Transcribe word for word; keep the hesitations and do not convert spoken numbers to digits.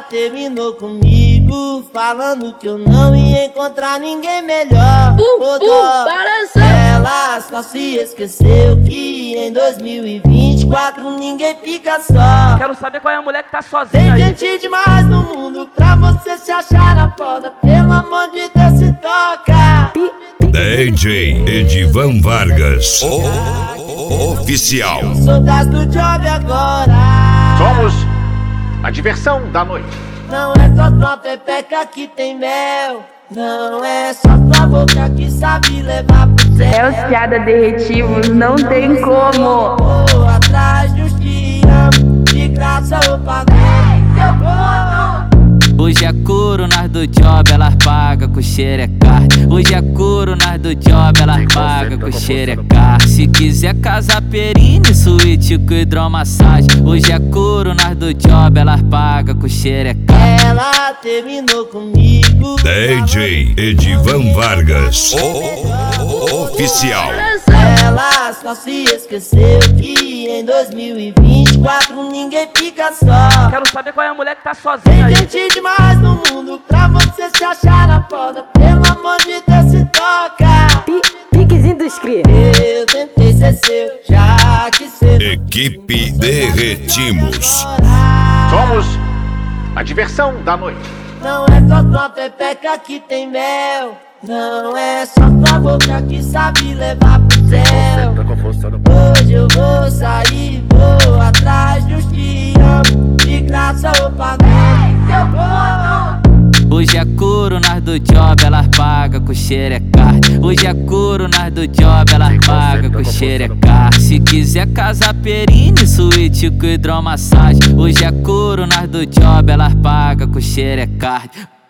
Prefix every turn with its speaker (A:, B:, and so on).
A: terminou comigo, falando que eu não ia encontrar ninguém melhor.
B: Uh,
A: Ô,
B: uh,
A: dó,
B: balançou.
A: ela só se esqueceu que em dois mil e vinte e quatro ninguém fica só.
C: Quero saber qual é a mulher que tá sozinha
A: Tem
C: aí.
A: gente demais no mundo pra você se achar na foda. Pelo amor de Deus, se toca.
D: D J Edivan Vargas, o oficial.
A: Sou das do job agora.
E: Somos a diversão da noite.
A: Não é só tua pepeca que tem mel. Não é só tua boca que sabe levar pro céu.
F: É os piada derretivos, não tem como.
A: Vou atrás dos que amo, de graça eu paguei seu corno.
G: Hoje é couro, nós do job, elas pagam com xerecar. Hoje é couro, nós do job, elas pagam com xerecar. Se quiser casa perine, suíte com hidromassagem. Hoje é couro, nós do job, elas pagam com xerecar.
A: Ela terminou comigo.
D: D J Edivan Vargas, o oficial.
A: Ela só se esqueceu que em dois mil e vinte e quatro ninguém fica só.
C: Quero saber qual é a mulher que tá sozinha
A: Tem
C: aí.
A: gente demais no mundo pra você se achar na foda. Pelo amor de Deus, se toca.
B: Piquezinho dos cria.
A: Eu tentei ser seu, já que ser.
D: Equipe Derretimos.
E: Somos a diversão da noite.
A: Não é só tua pepeca que tem mel. Não é só tua boca que sabe levar pro céu. Hoje eu vou sair, vou atrás dos que amo. De graça eu paguei seu corno.
G: Hoje é couro, nós do job, elas pagam com xerecar. Hoje é couro, nós do job, elas pagam com xerecar. Se quiser casa perine, suíte com hidromassagem. Hoje é couro, nós do job, elas pagam com xerecar.